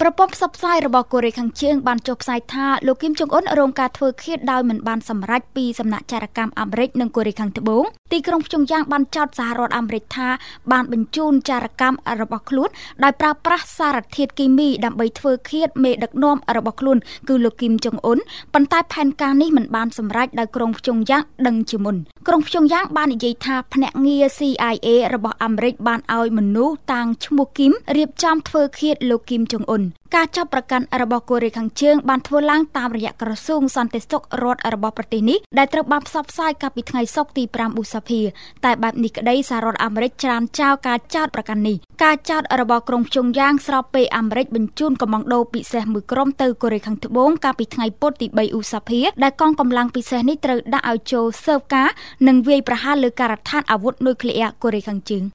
ប្រព័ន្ធផ្សព្វផ្សាយរបស់កូរ៉េខាងជើងបានចុះផ្សាយថាលោកគីមចុងអ៊ុនរងការធ្វើឃាតដោយមិនបានសម្រេចពីសំណាក់ចារកម្មអាមេរិកនិងកូរ៉េខាងត្បូងទីក្រុងព្យុងយ៉ាងបានចោទសហរដ្ឋអាមេរិកថាបានបញ្ជូនចារកម្មរបស់ខ្លួនដោយប្រើប្រាស់សារធាតុគីមីដើម្បីធ្វើឃាតមេដឹកនាំរបស់ខ្លួនគឺលោកគីមចុងអ៊ុនប៉ុន្តែផែនការនេះមិនបានសម្រេចដោយក្រុងព្យុងយ៉ាងដឹងជាមុនក្រុងព្យុងយ៉ាងបាននិយាយថាភ្នាក់ងារ CIA របស់អាមេរិកបានឲ្យមនុស្សតាំងឈ្មោះគីមរៀបចំធ្វើឃាតលោកគីមចុងអ៊ុនការចាប់ប្រកាន់របស់កូរ៉េខាងជើងបានធ្វើឡើងតាមរយៈក្រសួងសន្តិសុខរដ្ឋរបស់ប្រទេសនេះដែលត្រូវបានផ្សព្វផ្សាយកាលពីថ្ងៃសុក្រទី5ឧសភាតែបែបនេះក្តីសហរដ្ឋអាមេរិកច្រានចោលការចោទប្រកាន់នេះការចោទរបស់ក្រុងព្យុងយ៉ាងស្របពេលអាមេរិកបញ្ជូនកម្លាំងដូពិសេសមួយក្រុមទៅកូរ៉េខាងត្បូងកាលពីថ្ងៃពុធទី3ឧសភាដែលកងកម្លាំងពិសេសនេះត្រូវដាក់ឲ្យចូលស៊ើបការនិងវាយប្រហារលើការដ្ឋានអាវុធនុយក្លេអ៊ែរកូរ៉េខាងជើង